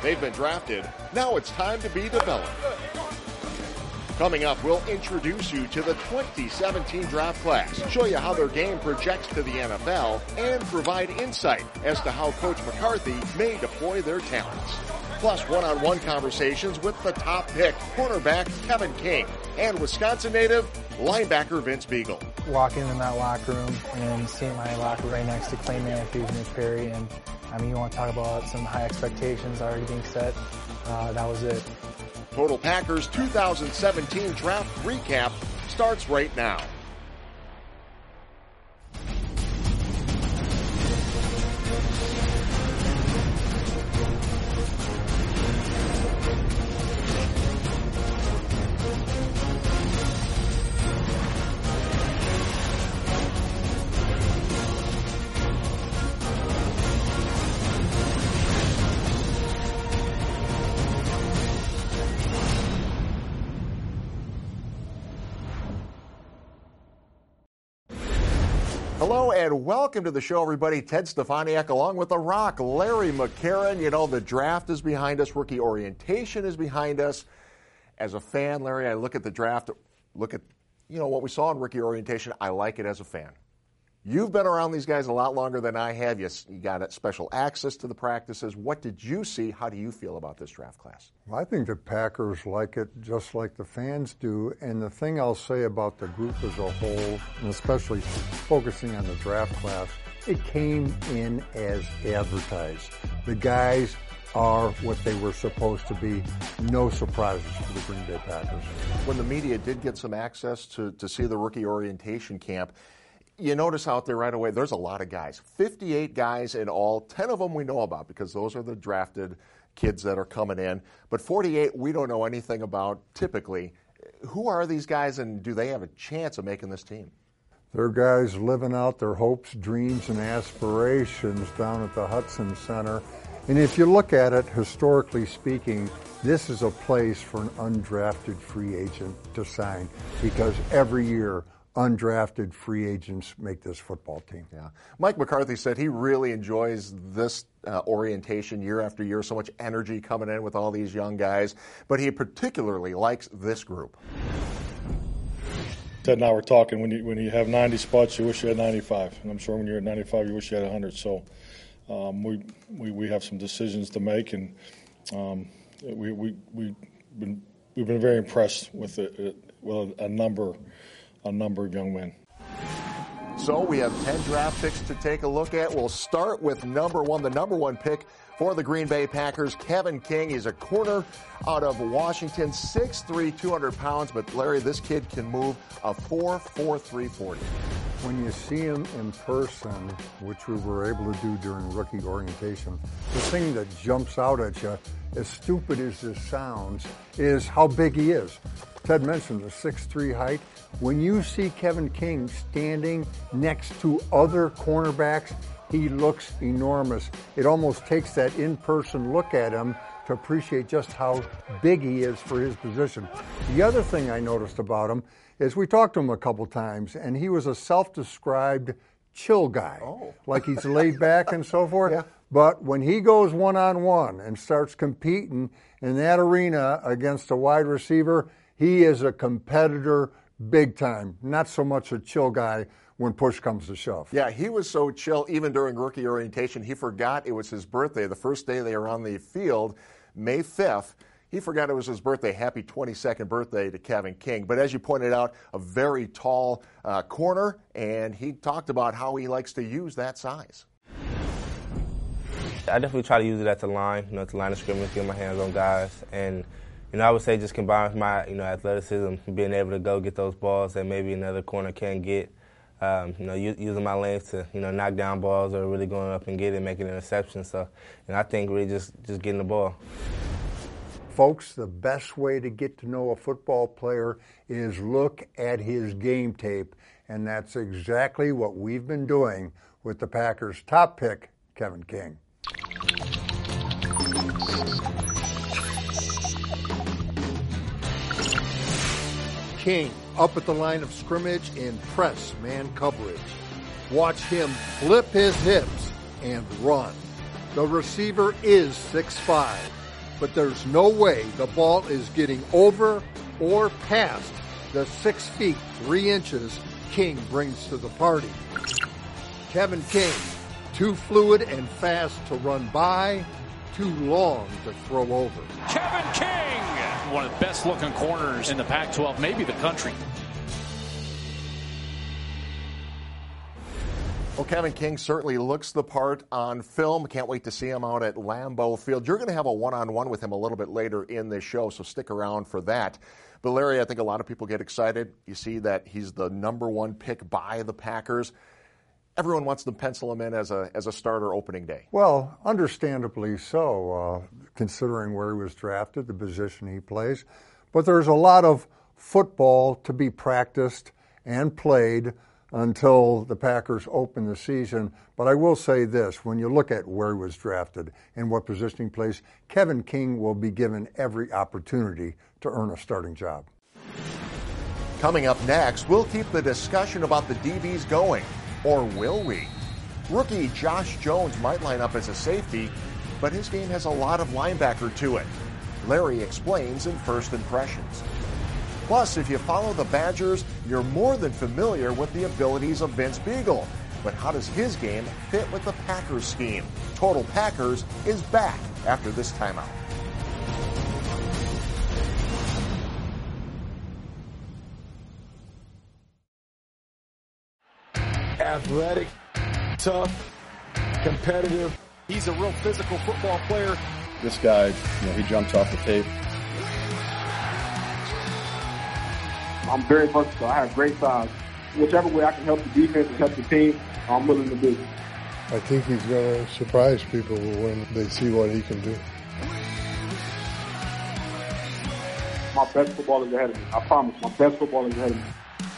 They've been drafted. Now it's time to be developed. Coming up, we'll introduce you to the 2017 draft class, show you how their game projects to the NFL, and provide insight as to how Coach McCarthy may deploy their talents. Plus one-on-one conversations with the top pick, cornerback Kevin King, and Wisconsin native linebacker Vince Beagle. Walking in that locker room and seeing my locker right next to Clay Matthews and Nick Perry, and you want to talk about some high expectations already being set. That was it. Total Packers 2017 draft recap starts right now. Hello and welcome to the show, everybody. Ted Stefaniak along with The Rock, Larry McCarron. You know, the draft is behind us. Rookie orientation is behind us. As a fan, Larry, I look at the draft, look at, what we saw in rookie orientation. I like it as a fan. You've been around these guys a lot longer than I have. You got special access to the practices. What did you see? How do you feel about this draft class? Well, I think the Packers like it just like the fans do. And the thing I'll say about the group as a whole, and especially focusing on the draft class, it came in as advertised. The guys are what they were supposed to be. No surprises for the Green Bay Packers. When the media did get some access to see the rookie orientation camp, you notice out there right away, there's a lot of guys. 58 guys in all. 10 of them we know about because those are the drafted kids that are coming in. But 48 we don't know anything about typically. Who are these guys and do they have a chance of making this team? They're guys living out their hopes, dreams, and aspirations down at the Hudson Center. And if you look at it, historically speaking, this is a place for an undrafted free agent to sign because every year undrafted free agents make this football team. Yeah, Mike McCarthy said he really enjoys this orientation year after year, so much energy coming in with all these young guys, but he particularly likes this group. Ted and I were talking, when you have 90 spots, you wish you had 95, and I'm sure when you're at 95, you wish you had 100, so we have some decisions to make, and we've been very impressed with a number of young men. So we have 10 draft picks to take a look at. We'll start with the number one pick for the Green Bay Packers, Kevin King. He's a corner out of Washington, 6'3", 200 pounds. But, Larry, this kid can move a 4.43 40. When you see him in person, which we were able to do during rookie orientation, the thing that jumps out at you, as stupid as this sounds, is how big he is. Ted mentioned the 6'3" height. When you see Kevin King standing next to other cornerbacks, he looks enormous. It almost takes that in-person look at him to appreciate just how big he is for his position. The other thing I noticed about him is we talked to him a couple times, and he was a self-described chill guy. Like he's laid back and so forth. Yeah. But when he goes one-on-one and starts competing in that arena against a wide receiver, he is a competitor big time, not so much a chill guy when push comes to shove. Yeah, he was so chill even during rookie orientation. He forgot it was his birthday. The first day they were on the field, May 5th, he forgot it was his birthday. Happy 22nd birthday to Kevin King. But as you pointed out, a very tall corner, and he talked about how he likes to use that size. I definitely try to use it at the line, at the line of scrimmage, get my hands on guys, and I would say just combined with my, athleticism, being able to go get those balls that maybe another corner can't get, using my length to, knock down balls or really going up and get it, making interceptions. So, I think really just getting the ball. Folks, the best way to get to know a football player is look at his game tape, and that's exactly what we've been doing with the Packers' top pick, Kevin King. King up at the line of scrimmage in press man coverage. Watch him flip his hips and run. The receiver is 6'5", but there's no way the ball is getting over or past the 6 feet 3 inches King brings to the party. Kevin King, too fluid and fast to run by, too long to throw over. Kevin King, one of the best looking corners in the Pac-12, maybe the country. Well, Kevin King certainly looks the part on film. Can't wait to see him out at Lambeau Field. You're going to have a one-on-one with him a little bit later in this show, so stick around for that. But, Larry, I think a lot of people get excited. You see that he's the #1 pick by the Packers. Everyone wants to pencil him in as a starter opening day. Well, understandably so, considering where he was drafted, the position he plays. But there's a lot of football to be practiced and played until the Packers open the season. But I will say this, when you look at where he was drafted and what position he plays, Kevin King will be given every opportunity to earn a starting job. Coming up next, we'll keep the discussion about the DBs going. Or will we? Rookie Josh Jones might line up as a safety, but his game has a lot of linebacker to it. Larry explains in First Impressions. Plus, if you follow the Badgers, you're more than familiar with the abilities of Vince Biegel. But how does his game fit with the Packers scheme? Total Packers is back after this timeout. Athletic, tough, competitive. He's a real physical football player. This guy, he jumps off the tape. I'm very versatile. I have great size. Whichever way I can help the defense and help the team, I'm willing to do. I think he's going to surprise people when they see what he can do. My best football is ahead of me. I promise. My best football is ahead of me.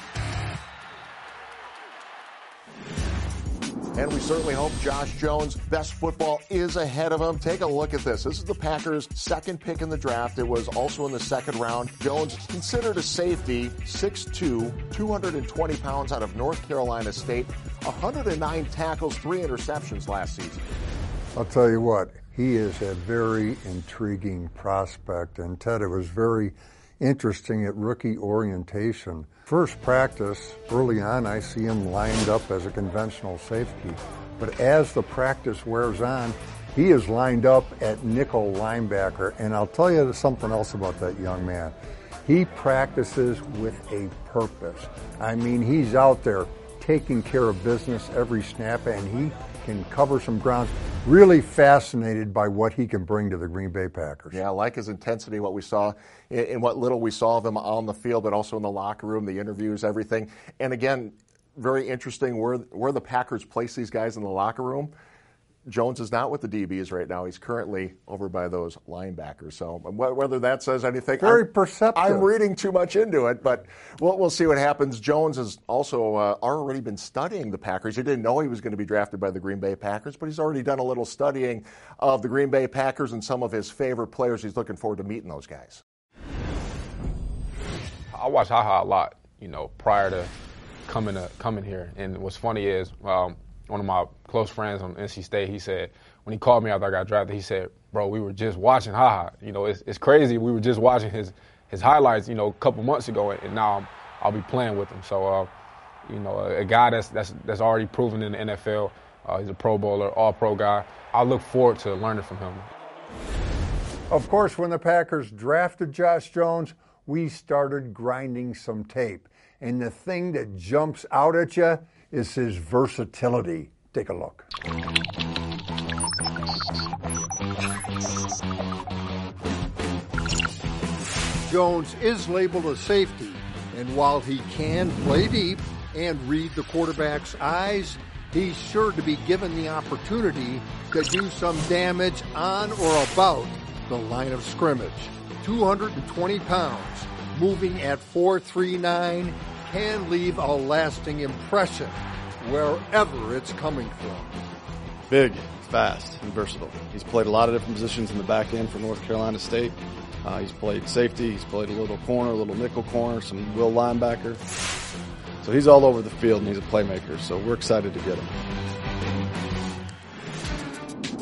And we certainly hope Josh Jones' best football is ahead of him. Take a look at this. This is the Packers' second pick in the draft. It was also in the second round. Jones, considered a safety, 6'2", 220 pounds out of North Carolina State, 109 tackles, 3 interceptions last season. I'll tell you what, he is a very intriguing prospect. And Ted, it was very interesting at rookie orientation. First practice, early on, I see him lined up as a conventional safety. But as the practice wears on, he is lined up at nickel linebacker. And I'll tell you something else about that young man. He practices with a purpose. I mean, he's out there taking care of business every snap, and he can cover some ground. Really fascinated by what he can bring to the Green Bay Packers. Yeah, I like his intensity, what we saw in what little we saw of him on the field, but also in the locker room, the interviews, everything. And again, very interesting where the Packers place these guys in the locker room. Jones is not with the DBs right now. He's currently over by those linebackers. So whether that says anything, very perceptive. I'm reading too much into it, but we'll see what happens. Jones has also already been studying the Packers. He didn't know he was going to be drafted by the Green Bay Packers, but he's already done a little studying of the Green Bay Packers and some of his favorite players. He's looking forward to meeting those guys. I watch HaHa a lot, prior to coming here. And what's funny is one of my close friends on NC State, he said, when he called me after I got drafted, he said, bro, we were just watching HaHa. It's crazy. We were just watching his highlights, a couple months ago, and now I'll be playing with him. So, a guy that's already proven in the NFL. He's a Pro Bowler, All-Pro guy. I look forward to learning from him. Of course, when the Packers drafted Josh Jones, we started grinding some tape. And the thing that jumps out at you is his versatility. Take a look. Jones is labeled a safety, and while he can play deep and read the quarterback's eyes, he's sure to be given the opportunity to do some damage on or about the line of scrimmage. 220 pounds, moving at 4.39, can leave a lasting impression wherever it's coming from. Big, fast, and versatile. He's played a lot of different positions in the back end for North Carolina State. He's played safety, he's played a little corner, a little nickel corner, some will linebacker. So he's all over the field, and he's a playmaker, so we're excited to get him.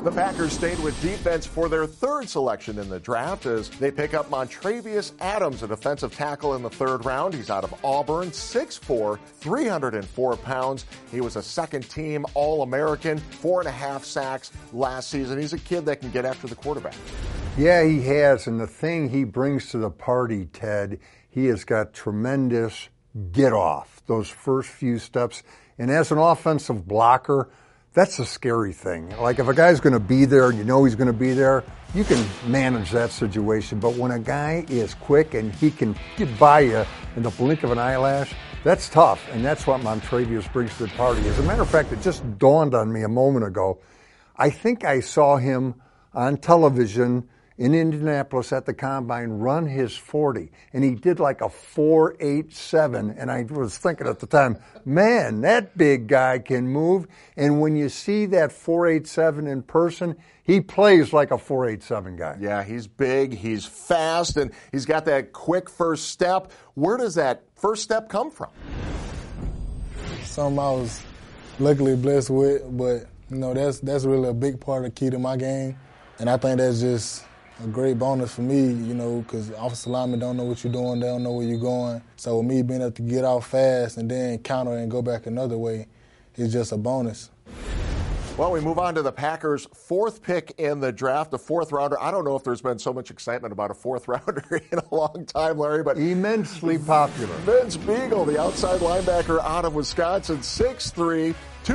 The Packers stayed with defense for their third selection in the draft as they pick up Montravius Adams, a defensive tackle in the third round. He's out of Auburn, 6'4", 304 pounds. He was a second-team All-American, 4.5 sacks last season. He's a kid that can get after the quarterback. Yeah, he has, and the thing he brings to the party, Ted, he has got tremendous get-off, those first few steps. And as an offensive blocker, that's a scary thing. Like if a guy's going to be there and you know he's going to be there, you can manage that situation. But when a guy is quick and he can get by you in the blink of an eyelash, that's tough. And that's what Montravius brings to the party. As a matter of fact, it just dawned on me a moment ago. I think I saw him on television in Indianapolis at the Combine run his 40, and he did like a 4.87, and I was thinking at the time, man, that big guy can move, and when you see that 4.87 in person, he plays like a 4.87 guy. Yeah, he's big, he's fast, and he's got that quick first step. Where does that first step come from? Something I was luckily blessed with, but that's really a big part of the key to my game, and I think that's just a great bonus for me, because offensive linemen don't know what you're doing, they don't know where you're going. So with me being able to get off fast and then counter and go back another way is just a bonus. Well, we move on to the Packers' fourth pick in the draft, the fourth rounder. I don't know if there's been so much excitement about a fourth rounder in a long time, Larry, but immensely popular. Vince Biegel, the outside linebacker out of Wisconsin, 6'3",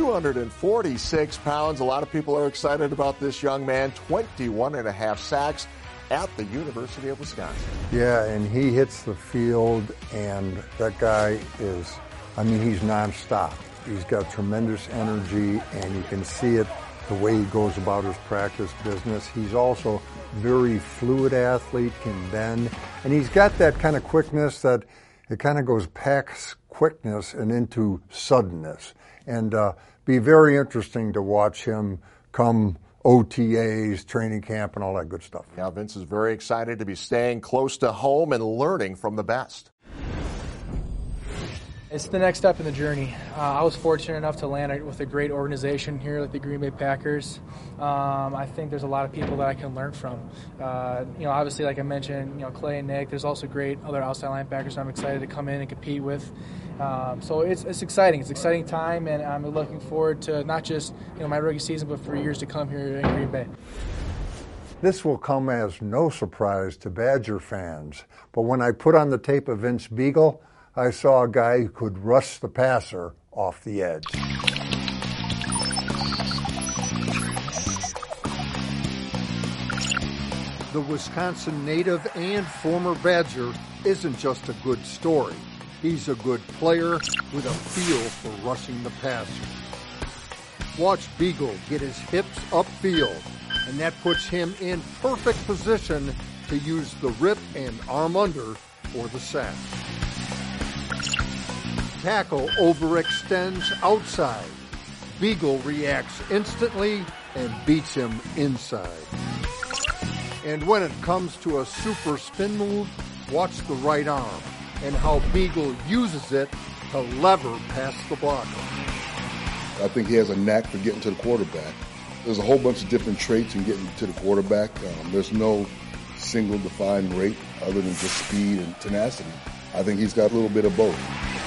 246 pounds. A lot of people are excited about this young man, 21.5 sacks at the University of Wisconsin. Yeah, and he hits the field, and that guy is, he's nonstop. He's got tremendous energy, and you can see it the way he goes about his practice business. He's also very fluid athlete, can bend, and he's got that kind of quickness that it kind of goes past quickness and into suddenness. And be very interesting to watch him come OTAs, training camp, and all that good stuff. Now, Vince is very excited to be staying close to home and learning from the best. It's the next step in the journey. I was fortunate enough to land with a great organization here like the Green Bay Packers. I think there's a lot of people that I can learn from. Obviously, like I mentioned, Clay and Nick, there's also great other outside linebackers I'm excited to come in and compete with. So it's exciting. It's an exciting time, and I'm looking forward to not just my rookie season, but for years to come here in Green Bay. This will come as no surprise to Badger fans, but when I put on the tape of Vince Biegel, I saw a guy who could rush the passer off the edge. The Wisconsin native and former Badger isn't just a good story. He's a good player with a feel for rushing the passer. Watch Biegel get his hips upfield, and that puts him in perfect position to use the rip and arm under for the sack. Tackle overextends outside. Biegel reacts instantly and beats him inside. And when it comes to a super spin move, watch the right arm and how Biegel uses it to lever past the blocker. I think he has a knack for getting to the quarterback. There's a whole bunch of different traits in getting to the quarterback. There's no single defined rate other than just speed and tenacity. I think he's got a little bit of both.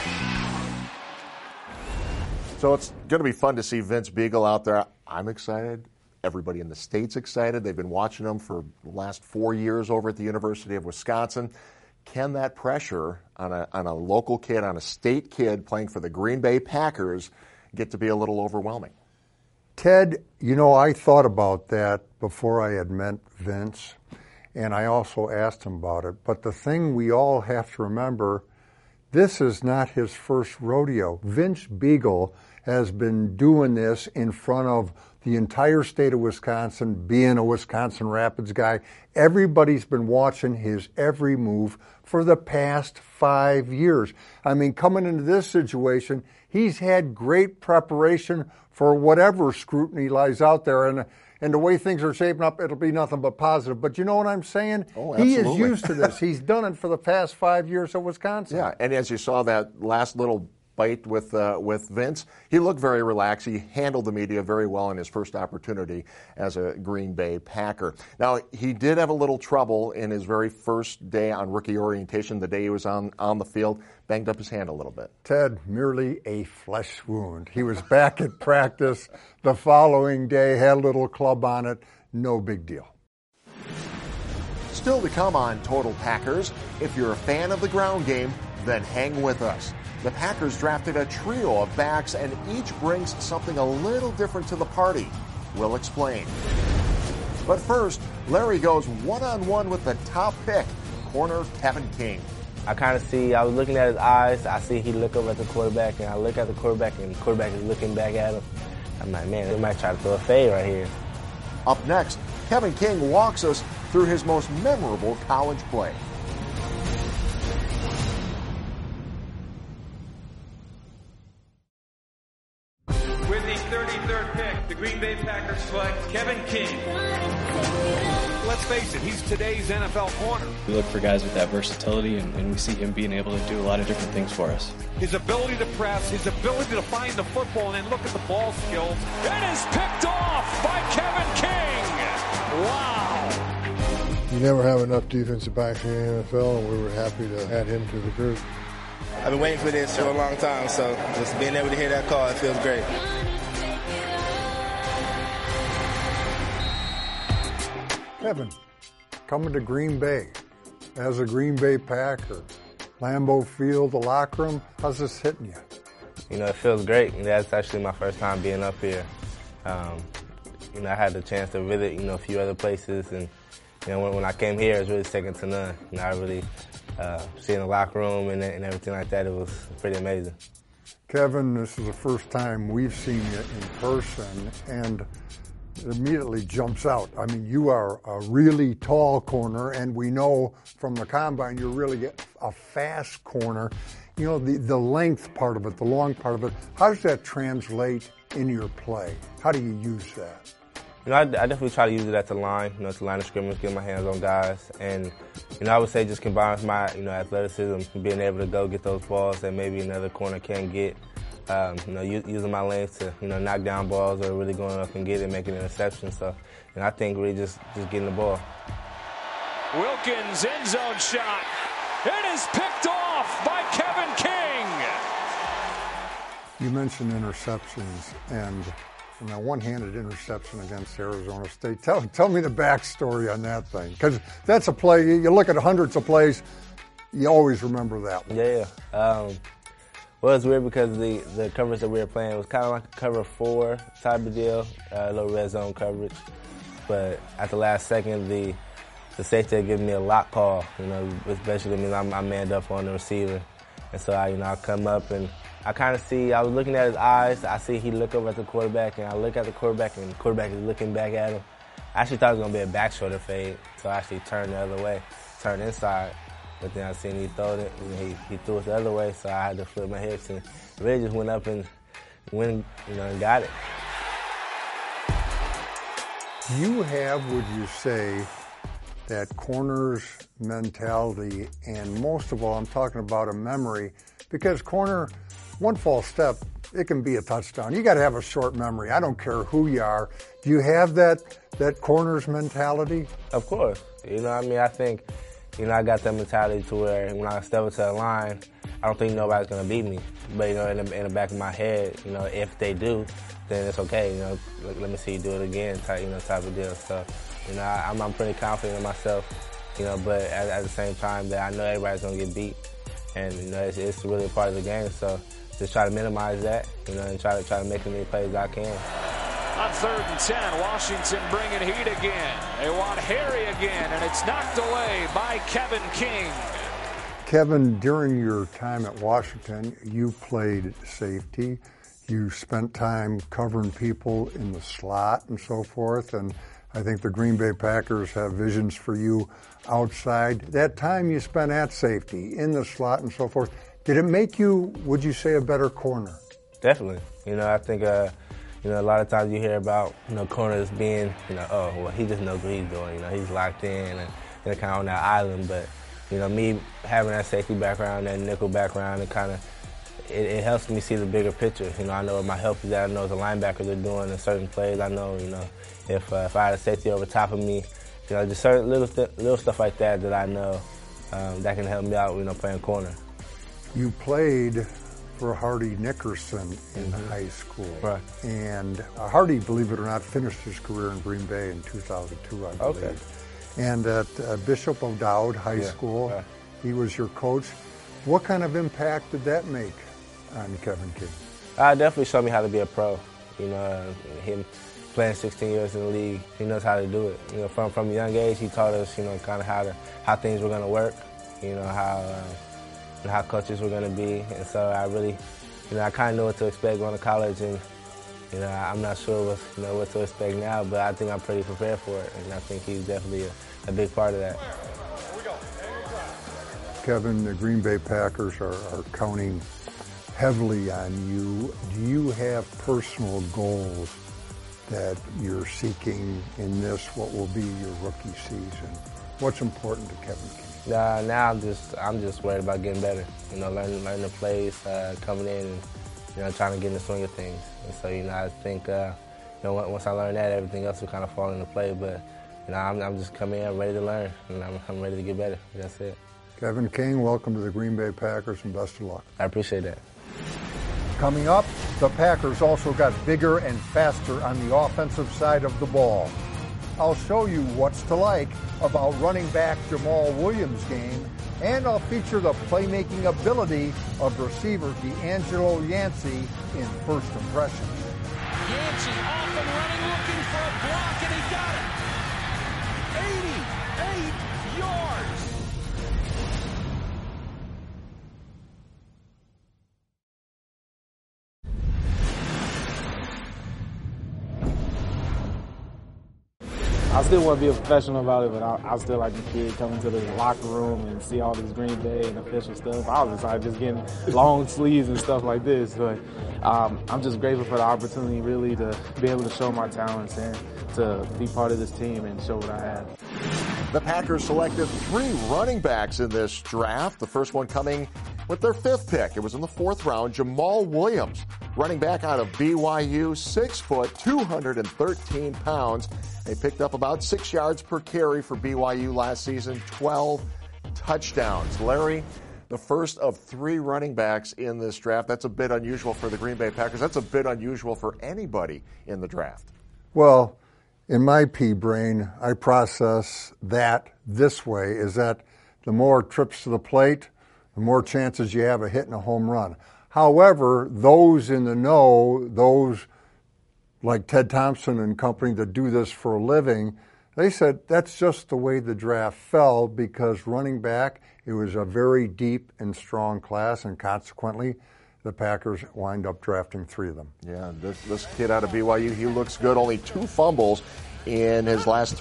So it's going to be fun to see Vince Biegel out there. I'm excited. Everybody in the state's excited. They've been watching him for the last 4 years over at the University of Wisconsin. Can that pressure on a local kid, on a state kid playing for the Green Bay Packers get to be a little overwhelming? Ted, I thought about that before I had met Vince, and I also asked him about it. But the thing we all have to remember, this is not his first rodeo. Vince Biegel has been doing this in front of the entire state of Wisconsin, being a Wisconsin Rapids guy. Everybody's been watching his every move for the past 5 years. Coming into this situation, he's had great preparation for whatever scrutiny lies out there. And the way things are shaping up, it'll be nothing but positive. But you know what I'm saying? Oh, absolutely. He is used to this. He's done it for the past 5 years at Wisconsin. Yeah, and as you saw that last little bite with Vince. He looked very relaxed. He handled the media very well in his first opportunity as a Green Bay Packer. Now, he did have a little trouble in his very first day on rookie orientation, the day he was on the field, banged up his hand a little bit. Ted, merely a flesh wound. He was back at practice the following day, had a little club on it, no big deal. Still to come on Total Packers. If you're a fan of the ground game, then hang with us. The Packers drafted a trio of backs, and each brings something a little different to the party. We'll explain. But first, Larry goes one-on-one with the top pick, corner Kevin King. I was looking at his eyes. I see he look over at the quarterback, and I look at the quarterback, and the quarterback is looking back at him. I'm like, man, they might try to throw a fade right here. Up next, Kevin King walks us through his most memorable college play. With the 33rd pick, the Green Bay Packers select Kevin King. Let's face it, he's today's NFL corner. We look for guys with that versatility, and we see him being able to do a lot of different things for us. His ability to press, his ability to find the football, and then look at the ball skills. It is picked off by Kevin King. Wow. You never have enough defensive backs in the NFL, and we were happy to add him to the group. I've been waiting for this for a long time, so just being able to hear that call, it feels great. Kevin, coming to Green Bay as a Green Bay Packer, Lambeau Field, the locker room, how's this hitting you? You know, it feels great. That's actually my first time being up here. You know, I had the chance to visit, a few other places, and when I came here, it was really second to none. I really seeing the locker room and everything like that, it was pretty amazing. Kevin, this is the first time we've seen you in person, and it immediately jumps out. I mean, you are a really tall corner, and we know from the combine you're really a fast corner. You know, the length part of it, the long part of it, how does that translate in your play? How do you use that? I definitely try to use it at the line, at the line of scrimmage, get my hands on guys. And, I would say just combine with my, athleticism, being able to go get those balls that maybe another corner can't get. Using my length to, knock down balls or really going up and get it, making an interception. So, I think really just getting the ball. Wilkins, end zone shot. It is picked off by Kevin King. You mentioned interceptions and a one-handed interception against Arizona State. Tell me the backstory on that thing, because that's a play. You look at hundreds of plays, you always remember that one. Yeah. Well, it's weird because the coverage that we were playing was kind of like a cover 4 type of deal, a little red zone coverage. But at the last second, the safety had given me a lock call, which basically means I'm manned up on the receiver. And so I come up and I kind of see, I was looking at his eyes. I see he look over at the quarterback, and I look at the quarterback, and the quarterback is looking back at him. I actually thought it was going to be a back shoulder fade, so I actually turned the other way, turned inside. But then I seen he throw it, and he threw it the other way, so I had to flip my hips, and really just went up and and got it. Do you have, would you say, that corner's mentality, and most of all, I'm talking about a memory, because corner, one false step, it can be a touchdown. You got to have a short memory. I don't care who you are. Do you have that corner's mentality? Of course. I think, I got that mentality to where when I step into the line, I don't think nobody's going to beat me. But, in the back of my head, if they do, then it's okay. Let me see you do it again, type of deal. So, I'm pretty confident in myself, but at the same time that I know everybody's going to get beat. And, it's really a part of the game. So just try to minimize that, and try to make as many plays as I can. On 3rd and 10, Washington bringing heat again. They want Harry again, and it's knocked away by Kevin King. Kevin, during your time at Washington, you played safety. You spent time covering people in the slot and so forth, and I think the Green Bay Packers have visions for you outside. That time you spent at safety, in the slot and so forth, did it make you, would you say, a better corner? Definitely. I think, a lot of times you hear about, corners being, oh, well, he just knows what he's doing. He's locked in and kind of on that island. But, me having that safety background, that nickel background, it kind of it helps me see the bigger picture. You know, I know what my help is at. I know what the linebackers are doing in certain plays. I know, you know, if I had a safety over top of me, you know, just certain little stuff like that I know that can help me out, you know, playing corner. You played for Hardy Nickerson in high school. Right. And Hardy, believe it or not, finished his career in Green Bay in 2002, I believe. Okay. And at Bishop O'Dowd High School, he was your coach. What kind of impact did that make on Kevin King? Definitely showed me how to be a pro. You know, him playing 16 years in the league, he knows how to do it. You know, from a young age, he taught us, you know, kind of how things were going to work. You know, how coaches were going to be. And so I really, you know, I kind of know what to expect going to college. And, you know, I'm not sure what to expect now, but I think I'm pretty prepared for it. And I think he's definitely a big part of that. Kevin, the Green Bay Packers are counting heavily on you. Do you have personal goals that you're seeking in this, what will be your rookie season? What's important to Kevin King? Now I'm just worried about getting better. You know, learning the plays, coming in, and, you know, trying to get in the swing of things. And so, you know, I think, you know, once I learn that, everything else will kind of fall into play. But, you know, I'm just coming in ready to learn, and I'm ready to get better. That's it. Kevin King, welcome to the Green Bay Packers, and best of luck. I appreciate that. Coming up, the Packers also got bigger and faster on the offensive side of the ball. I'll show you what's to like about running back Jamal Williams' game, and I'll feature the playmaking ability of receiver D'Angelo Yancey in First Impressions. Yancey off and running, looking for a block, and he got it. 88 yards. I still want to be a professional about it, but I still like the kid coming to the locker room and see all this Green Bay and official stuff. I was excited just getting long sleeves and stuff like this, but I'm just grateful for the opportunity really to be able to show my talents and to be part of this team and show what I have. The Packers selected 3 running backs in this draft, the first one coming with their 5th pick. It was in the 4th round, Jamal Williams, running back out of BYU, 6 foot, 213 pounds. They picked up about 6 yards per carry for BYU last season, 12 touchdowns. Larry, the first of 3 running backs in this draft. That's a bit unusual for the Green Bay Packers. That's a bit unusual for anybody in the draft. Well, in my pea brain, I process that this way, is that the more trips to the plate, the more chances you have of hitting a home run. However, those in the know, those like Ted Thompson and company that do this for a living, they said that's just the way the draft fell because running back, it was a very deep and strong class, and consequently, the Packers wind up drafting 3 of them. Yeah, this kid out of BYU, he looks good. Only 2 fumbles in his last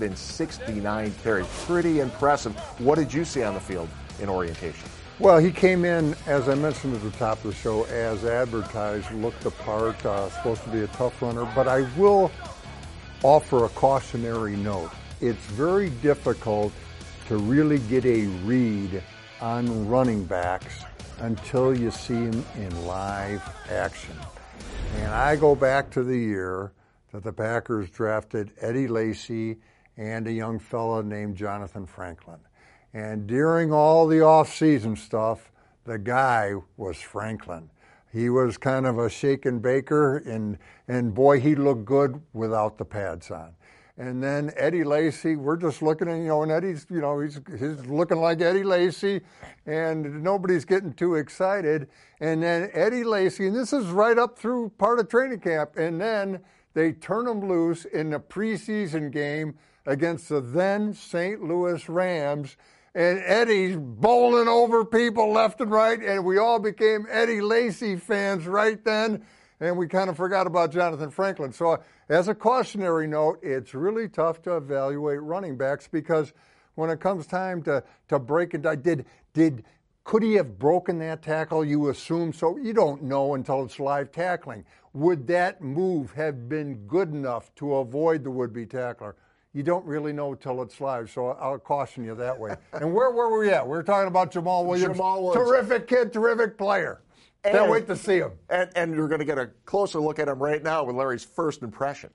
369 carries. Pretty impressive. What did you see on the field in orientation? Well, he came in, as I mentioned at the top of the show, as advertised, looked the part, supposed to be a tough runner, but I will offer a cautionary note. It's very difficult to really get a read on running backs until you see him in live action. And I go back to the year that the Packers drafted Eddie Lacy and a young fella named Jonathan Franklin. And during all the off-season stuff, the guy was Franklin. He was kind of a shaken baker, and boy, he looked good without the pads on. And then Eddie Lacy, we're just looking at, and Eddie's, he's looking like Eddie Lacy, and nobody's getting too excited. And then Eddie Lacy, and this is right up through part of training camp, and then they turn him loose in the preseason game against the then St. Louis Rams, and Eddie's bowling over people left and right, and we all became Eddie Lacy fans right then, and we kind of forgot about Jonathan Franklin. So as a cautionary note, it's really tough to evaluate running backs because when it comes time to break it down, could he have broken that tackle? You assume so. You don't know until it's live tackling. Would that move have been good enough to avoid the would-be tackler? You don't really know till it's live, so I'll caution you that way. And where were we at? We were talking about Jamal Williams. Terrific kid, terrific player. Can't wait to see him. And you're going to get a closer look at him right now with Larry's first impression.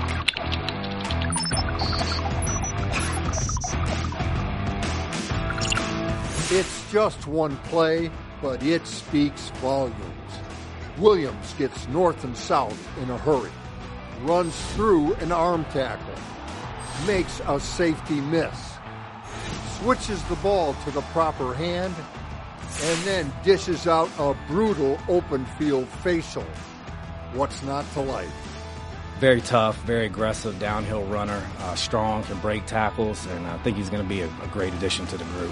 It's just one play, but it speaks volumes. Williams gets north and south in a hurry, runs through an arm tackle, makes a safety miss, switches the ball to the proper hand, and then dishes out a brutal open field facial. What's not to like? Very tough, very aggressive downhill runner, strong, can break tackles, and I think he's going to be a great addition to the group.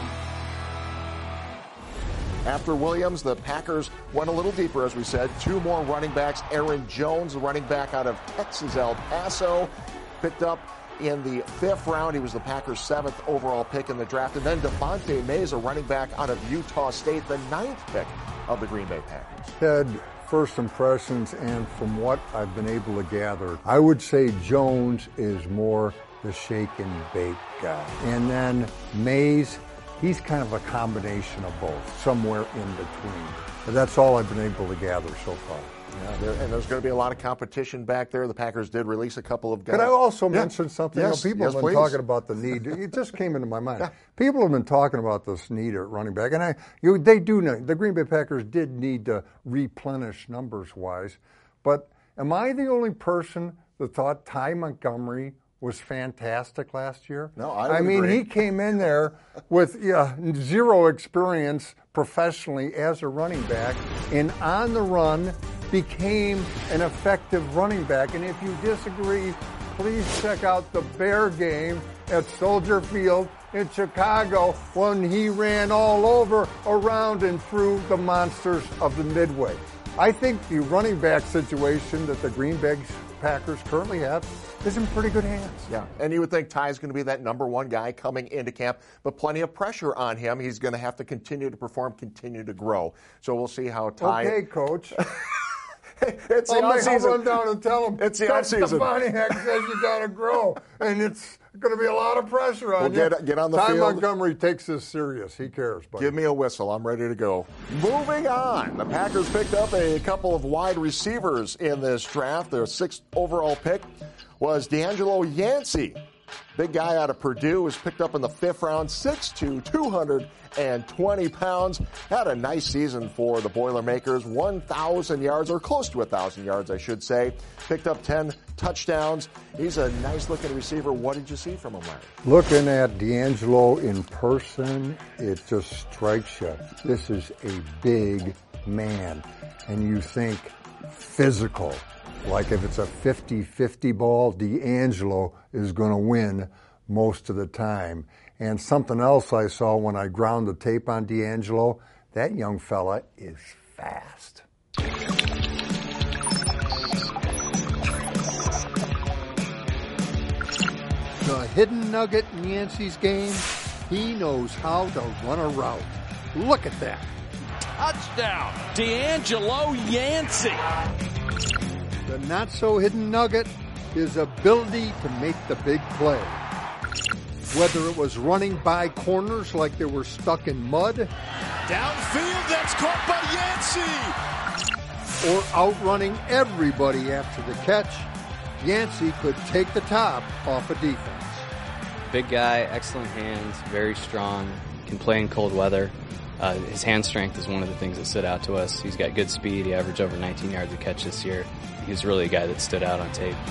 After Williams, the Packers went a little deeper, as we said. 2 more running backs. Aaron Jones, the running back out of Texas El Paso, picked up in the 5th round. He was the Packers' 7th overall pick in the draft. And then Devontae Mays, a running back out of Utah State, the 9th pick of the Green Bay Packers. Ted, first impressions, and from what I've been able to gather, I would say Jones is more the shake and bake guy. And then Mays, he's kind of a combination of both, somewhere in between. But that's all I've been able to gather so far. Yeah, and there's going to be a lot of competition back there. The Packers did release a couple of guys. Could I also mention something? Yes, people have been talking about the need. It just came into my mind. People have been talking about this need at running back, and they do know. The Green Bay Packers did need to replenish numbers-wise. But am I the only person that thought Ty Montgomery was fantastic last year? No, I mean, agree. he came in there with zero experience professionally as a running back, and on the run became an effective running back. And if you disagree, please check out the Bear game at Soldier Field in Chicago when he ran all over, around, and through the monsters of the Midway. I think the running back situation that the Green Bay Packers currently have is in pretty good hands. Yeah, and you would think Ty's going to be that number 1 guy coming into camp, but plenty of pressure on him. He's going to have to continue to perform, continue to grow. So we'll see how Ty... Okay, Coach. It's the offseason. I'll run down and tell him. It's the offseason. Stefaniak says you got to grow, and it's going to be a lot of pressure on you. Get on the Ty field. Montgomery takes this serious. He cares, buddy. Give me a whistle. I'm ready to go. Moving on. The Packers picked up a couple of wide receivers in this draft. Their 6th overall pick was D'Angelo Yancey. Big guy out of Purdue, was picked up in the 5th round, 6'2", 220 pounds. Had a nice season for the Boilermakers, 1,000 yards, or close to 1,000 yards, I should say. Picked up 10 touchdowns. He's a nice-looking receiver. What did you see from him, Larry? Looking at D'Angelo in person, it just strikes you. This is a big man, and you think physical. Like if it's a 50-50 ball, D'Angelo is going to win most of the time. And something else I saw when I ground the tape on D'Angelo, that young fella is fast. The hidden nugget in Yancey's game, he knows how to run a route. Look at that. Touchdown, D'Angelo Yancey. The not-so-hidden nugget, his ability to make the big play. Whether it was running by corners like they were stuck in mud. Downfield, that's caught by Yancey. Or outrunning everybody after the catch, Yancey could take the top off a defense. Big guy, excellent hands, very strong, can play in cold weather. His hand strength is one of the things that stood out to us. He's got good speed. He averaged over 19 yards a catch this year. He's really a guy that stood out on tape.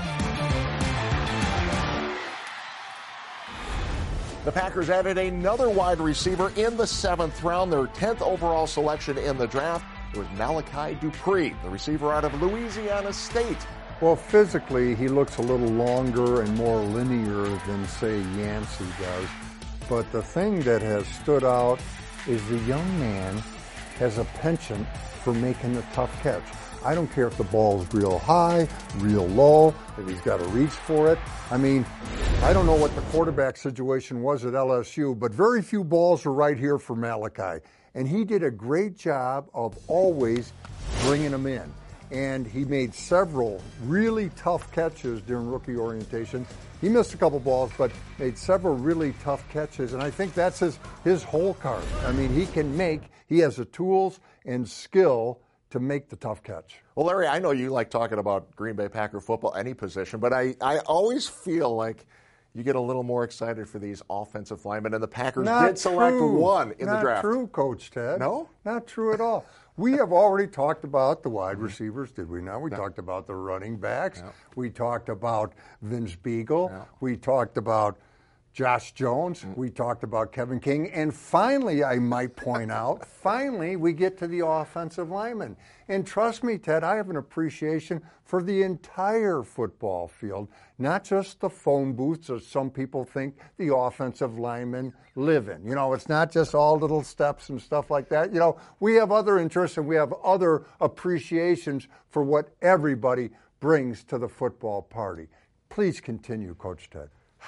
The Packers added another wide receiver in the 7th round, their 10th overall selection in the draft. It was Malachi Dupree, the receiver out of Louisiana State. Well, physically, he looks a little longer and more linear than, say, Yancey does. But the thing that has stood out is the young man has a penchant for making the tough catch. I don't care if the ball's real high, real low, if he's got to reach for it. I mean, I don't know what the quarterback situation was at LSU, but very few balls are right here for Malachi. And he did a great job of always bringing them in. And he made several really tough catches during rookie orientation. He missed a couple balls, but made several really tough catches. And I think that's his whole card. I mean, he can make He has the tools and skill to make the tough catch. Well, Larry, I know you like talking about Green Bay Packer football, any position, but I always feel like you get a little more excited for these offensive linemen, and the Packers did select one in the draft. Not true, Coach Ted. No? Not true at all. We have already talked about the wide receivers, did we not? We talked about the running backs. Yeah. We talked about Vince Beagle. Yeah. We talked about Josh Jones. We talked about Kevin King. And finally, I might point out, finally we get to the offensive linemen. And trust me, Ted, I have an appreciation for the entire football field, not just the phone booths as some people think the offensive linemen live in. You know, it's not just all little steps and stuff like that. You know, we have other interests and we have other appreciations for what everybody brings to the football party. Please continue, Coach Ted.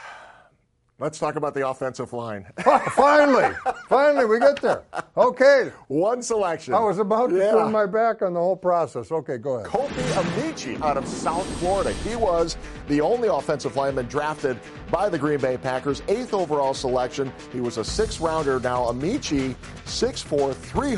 Let's talk about the offensive line. Finally, we get there. Okay. One selection. I was about to turn my back on the whole process. Okay, go ahead. Kofi Amici out of South Florida. He was the only offensive lineman drafted by the Green Bay Packers, 8th overall selection. He was a 6th-rounder. Now, Amici, 6'4",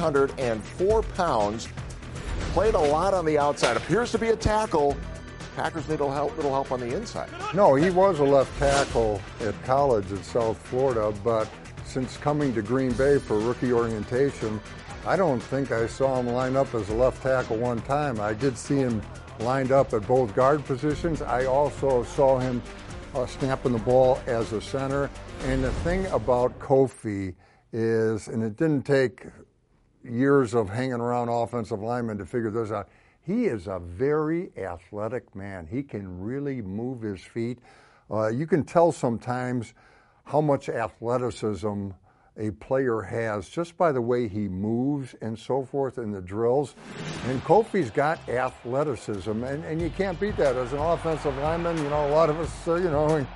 304 pounds, played a lot on the outside. Appears to be a tackle. Packers need a little help on the inside. No, he was a left tackle at college at South Florida, but since coming to Green Bay for rookie orientation, I don't think I saw him line up as a left tackle one time. I did see him lined up at both guard positions. I also saw him snapping the ball as a center. And the thing about Kofi is, and it didn't take years of hanging around offensive linemen to figure this out, he is a very athletic man. He can really move his feet. You can tell sometimes how much athleticism a player has just by the way he moves and so forth in the drills. And Kofi's got athleticism, and you can't beat that. As an offensive lineman, you know, a lot of us,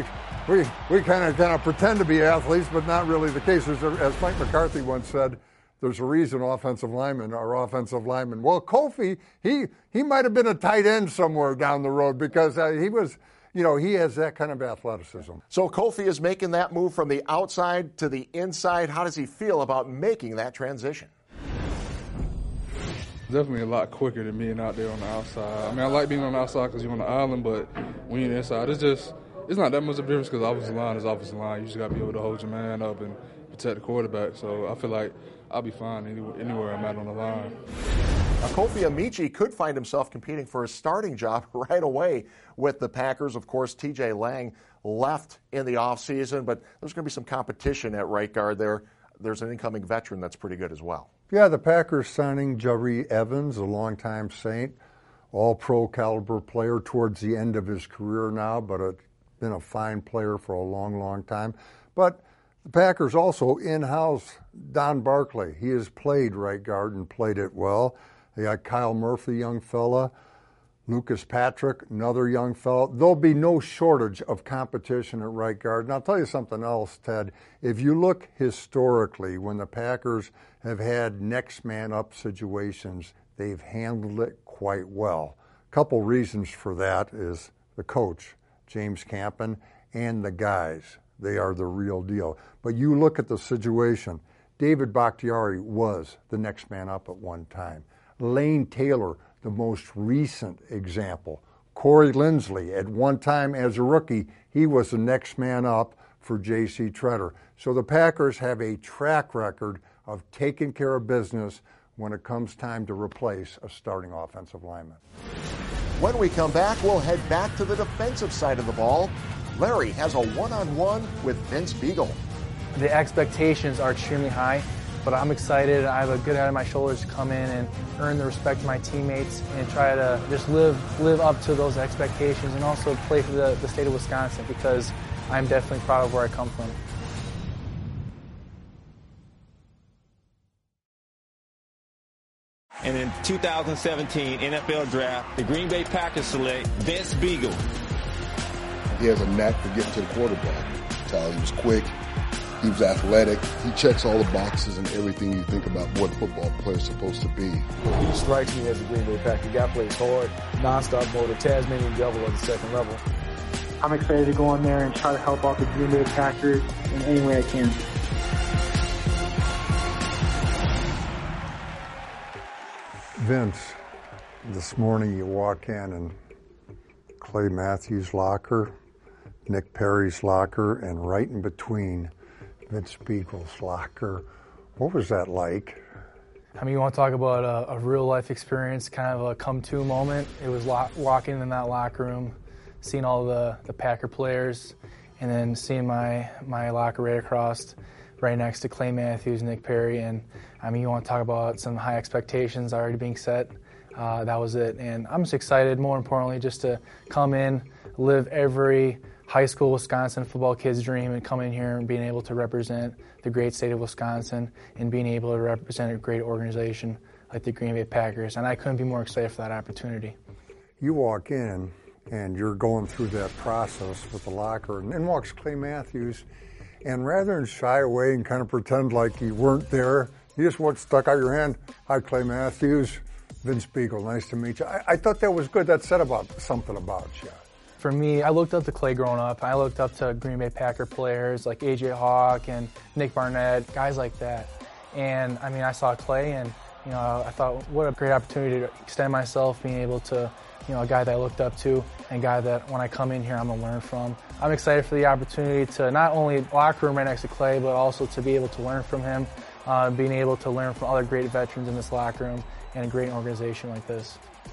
we kind of pretend to be athletes, but not really the case. As Mike McCarthy once said, there's a reason offensive linemen are offensive linemen. Well, Kofi, he might have been a tight end somewhere down the road because he was, you know, he has that kind of athleticism. So Kofi is making that move from the outside to the inside. How does he feel about making that transition? Definitely a lot quicker than being out there on the outside. I mean, I like being on the outside because you're on the island, but when you're inside, it's not that much of a difference because offensive line is offensive line. You just got to be able to hold your man up and protect the quarterback. So I feel like I'll be fine anywhere I'm at on the line. Kofi Amici could find himself competing for a starting job right away with the Packers. Of course, TJ Lang left in the offseason, but there's going to be some competition at right guard there. There's an incoming veteran that's pretty good as well. Yeah, the Packers signing Jahri Evans, a longtime Saint, all-pro caliber player towards the end of his career now, but been a fine player for a long, long time. But the Packers also in-house Don Barclay. He has played right guard and played it well. They got Kyle Murphy, young fella. Lucas Patrick, another young fella. There'll be no shortage of competition at right guard. And I'll tell you something else, Ted. If you look historically, when the Packers have had next man up situations, they've handled it quite well. A couple reasons for that is the coach, James Campen, and the guys. They are the real deal. But you look at the situation. David Bakhtiari was the next man up at one time. Lane Taylor, the most recent example. Corey Linsley, at one time as a rookie, he was the next man up for J.C. Tretter. So the Packers have a track record of taking care of business when it comes time to replace a starting offensive lineman. When we come back, we'll head back to the defensive side of the ball. Larry has a one-on-one with Vince Beagle. The expectations are extremely high, but I'm excited. I have a good head on my shoulders to come in and earn the respect of my teammates and try to just live up to those expectations and also play for the state of Wisconsin because I'm definitely proud of where I come from. And in 2017 NFL Draft, the Green Bay Packers select Vince Beagle. He has a knack for getting to the quarterback. He was quick. He was athletic. He checks all the boxes and everything you think about what a football player is supposed to be. He strikes me as a Green Bay Packer. The guy plays hard, nonstop motor, Tasmanian devil at the second level. I'm excited to go in there and try to help out the Green Bay Packers in any way I can. Vince, this morning you walk in and Clay Matthews' locker, Nick Perry's locker, and right in between, Vince Spiegel's locker. What was that like? I mean, you want to talk about a real-life experience, kind of a come-to moment. It was walking in that locker room, seeing all the Packer players, and then seeing my locker right across, right next to Clay Matthews, Nick Perry, and I mean, you want to talk about some high expectations already being set. That was it, and I'm just excited, more importantly, just to come in, live every high school Wisconsin football kid's dream, and come in here and being able to represent the great state of Wisconsin and being able to represent a great organization like the Green Bay Packers, and I couldn't be more excited for that opportunity. You walk in, and you're going through that process with the locker, and in walks Clay Matthews, and rather than shy away and kind of pretend like you weren't there, you just stuck out your hand. Hi, Clay Matthews. Vince Spiegel, nice to meet you. I thought that was good. That said something about you. For me, I looked up to Clay growing up. I looked up to Green Bay Packer players like A.J. Hawk and Nick Barnett, guys like that. And, I mean, I saw Clay, and, you know, I thought, what a great opportunity to extend myself, being able to, you know, a guy that I looked up to and a guy that when I come in here, I'm going to learn from. I'm excited for the opportunity to not only locker room right next to Clay, but also to be able to learn from him, being able to learn from other great veterans in this locker room and a great organization like this.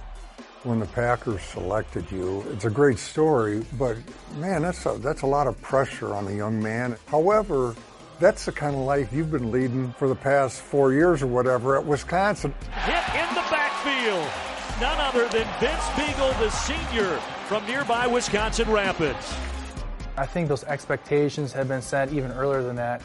When the Packers selected you, it's a great story, but man, that's a lot of pressure on a young man. However, that's the kind of life you've been leading for the past 4 years or whatever at Wisconsin. Hit in the backfield. None other than Vince Spiegel, the senior from nearby Wisconsin Rapids. I think those expectations have been set even earlier than that.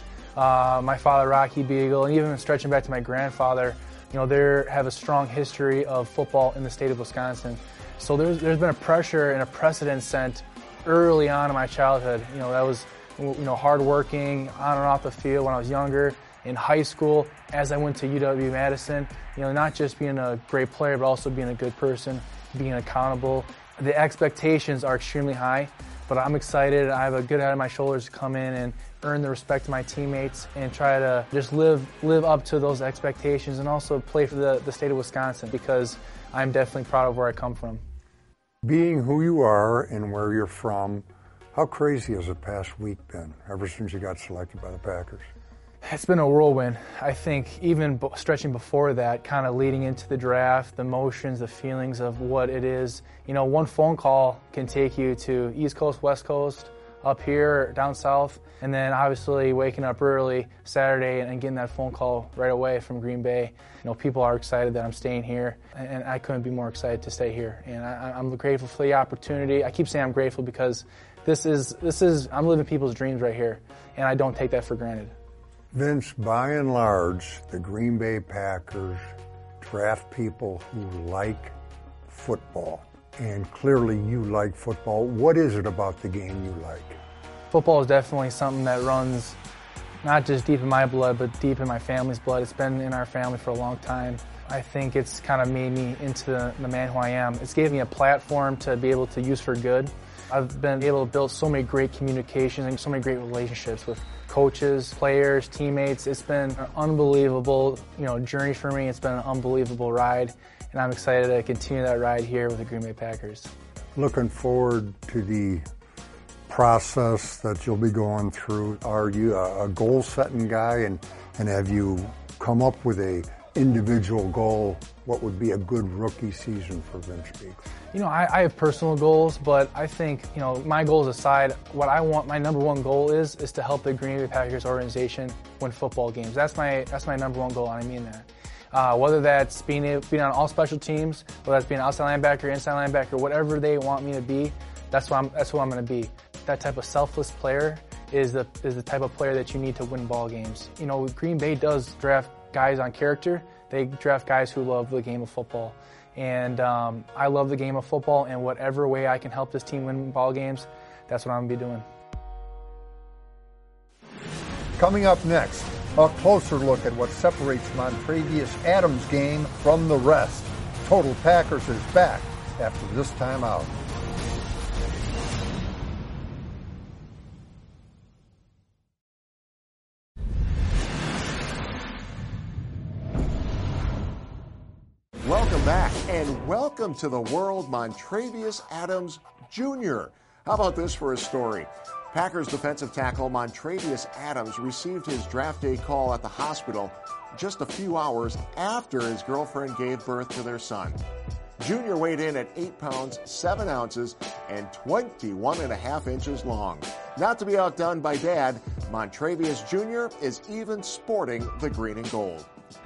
My father, Rocky Beagle, and even stretching back to my grandfather, you know, they have a strong history of football in the state of Wisconsin. So there's been a pressure and a precedent set early on in my childhood. You know, that was, you know, hardworking on and off the field when I was younger, in high school, as I went to UW-Madison. You know, not just being a great player, but also being a good person, being accountable. The expectations are extremely high, but I'm excited. I have a good head on my shoulders to come in and earn the respect of my teammates and try to just live up to those expectations and also play for the state of Wisconsin, because I'm definitely proud of where I come from. Being who you are and where you're from, how crazy has the past week been ever since you got selected by the Packers? It's been a whirlwind. I think even stretching before that, kind of leading into the draft, the emotions, the feelings of what it is. You know, one phone call can take you to East Coast, West Coast, up here, down south, and then obviously waking up early Saturday and getting that phone call right away from Green Bay. You know, people are excited that I'm staying here, and I couldn't be more excited to stay here. And I'm grateful for the opportunity. I keep saying I'm grateful because this is I'm living people's dreams right here, and I don't take that for granted. Vince, by and large, the Green Bay Packers draft people who like football. And clearly you like football. What is it about the game you like? Football is definitely something that runs not just deep in my blood, but deep in my family's blood. It's been in our family for a long time. I think it's kind of made me into the man who I am. It's gave me a platform to be able to use for good. I've been able to build so many great communications and so many great relationships with coaches, players, teammates. It's been an unbelievable, you know, journey for me. It's been an unbelievable ride, and I'm excited to continue that ride here with the Green Bay Packers. Looking forward to the process that you'll be going through. Are you a goal-setting guy, and have you come up with a individual goal? What would be a good rookie season for Vince Spiegel? You know, I have personal goals, but I think, you know, my goals aside, what I want, my number one goal is to help the Green Bay Packers organization win football games. That's my number one goal, and I mean that. Whether that's being on all special teams, whether that's being outside linebacker, inside linebacker, whatever they want me to be, that's who I'm going to be. That type of selfless player is the type of player that you need to win ball games. You know, Green Bay does draft guys on character. They draft guys who love the game of football. And I love the game of football, and whatever way I can help this team win ball games, that's what I'm going to be doing. Coming up next, a closer look at what separates Montravius Adams' game from the rest. Total Packers is back after this time out. welcome to the world Montravius Adams Jr. How about this for a story? Packers defensive tackle Montravius Adams received his draft day call at the hospital just a few hours after his girlfriend gave birth to their son. Junior weighed in at 8 pounds, 7 ounces, and 21.5 inches long. Not to be outdone by Dad, Montravius Jr. is even sporting the green and gold.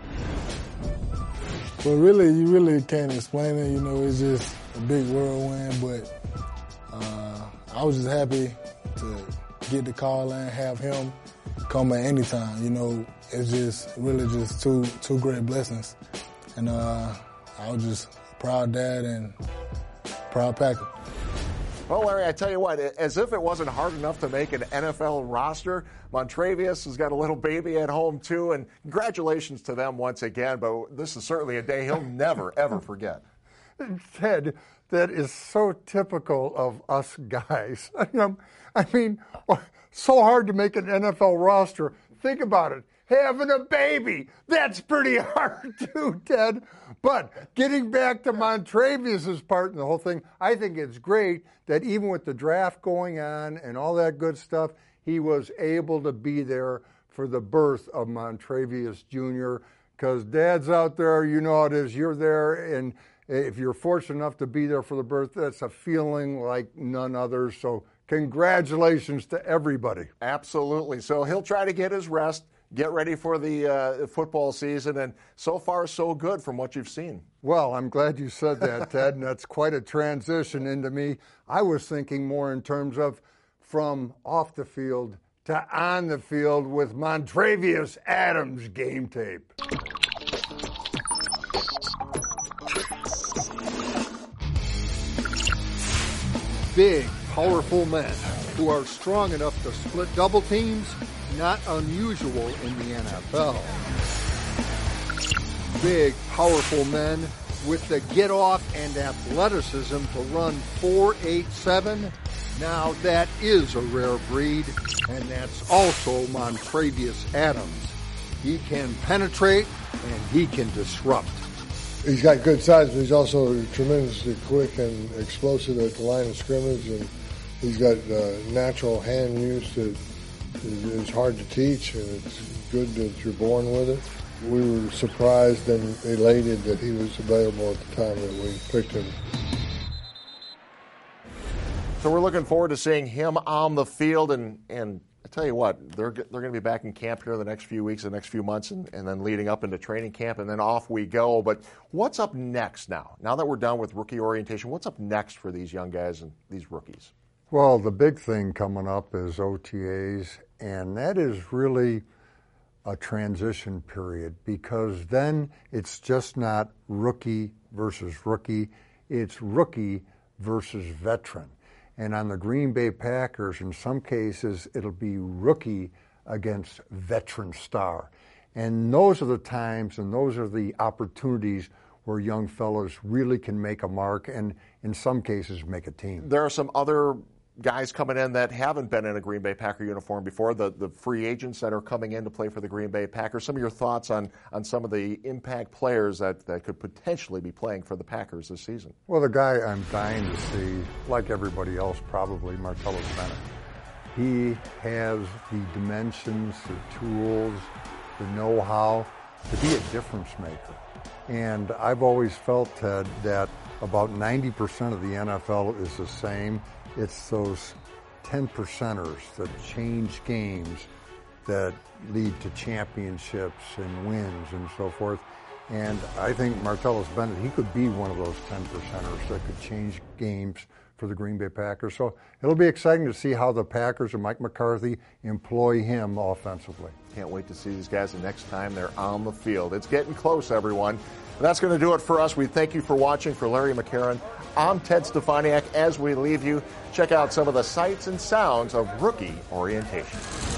Well, really, you really can't explain it. You know, it's just a big whirlwind, but I was just happy to get the call and have him come at any time. You know, it's just really just two great blessings. And I was just proud dad and proud Packer. Well, Larry, I tell you what, as if it wasn't hard enough to make an NFL roster, Montravius has got a little baby at home, too, and congratulations to them once again, but this is certainly a day he'll never, ever forget. Ted, that is so typical of us guys. I mean, so hard to make an NFL roster. Think about it. Having a baby, that's pretty hard too, Ted. But getting back to Montravius's part in the whole thing, I think it's great that even with the draft going on and all that good stuff, he was able to be there for the birth of Montravius Jr. Because Dad's out there, you know how it is, you're there, and if you're fortunate enough to be there for the birth, that's a feeling like none other. So congratulations to everybody. Absolutely. So he'll try to get his rest, get ready for the football season, and so far so good from what you've seen. Well, I'm glad you said that, Ted, and that's quite a transition into me. I was thinking more in terms of from off the field to on the field with Montravius Adams game tape. Big, powerful men who are strong enough to split double teams, not unusual in the NFL. Big, powerful men with the get-off and athleticism to run 4.87. Now that is a rare breed, and that's also Montravius Adams. He can penetrate and he can disrupt. He's got good size, but he's also tremendously quick and explosive at the line of scrimmage, and he's got natural hand use that is hard to teach, and it's good that you're born with it. We were surprised and elated that he was available at the time that we picked him. So we're looking forward to seeing him on the field, and I tell you what, they're going to be back in camp here the next few weeks, the next few months, and then leading up into training camp, and then off we go. But what's up next now? Now that we're done with rookie orientation, what's up next for these young guys and these rookies? Well, the big thing coming up is OTAs, and that is really a transition period, because then it's just not rookie versus rookie, it's rookie versus veteran. And on the Green Bay Packers, in some cases, it'll be rookie against veteran star. And those are the times and those are the opportunities where young fellows really can make a mark and, in some cases, make a team. There are some other guys coming in that haven't been in a Green Bay Packer uniform before, the free agents that are coming in to play for the Green Bay Packers. Some of your thoughts on some of the impact players that could potentially be playing for the Packers this season? Well, the guy I'm dying to see, like everybody else probably, Martellus Bennett. He has the dimensions, the tools, the know-how to be a difference maker. And I've always felt, Ted, that about 90% of the NFL is the same. It's those 10%ers that change games that lead to championships and wins and so forth. And I think Martellus Bennett, he could be one of those 10%ers that could change games for the Green Bay Packers. So it'll be exciting to see how the Packers and Mike McCarthy employ him offensively. Can't wait to see these guys the next time they're on the field. It's getting close, everyone. And that's going to do it for us. We thank you for watching. For Larry McCarron, I'm Ted Stefaniak. As we leave you, check out some of the sights and sounds of rookie orientation.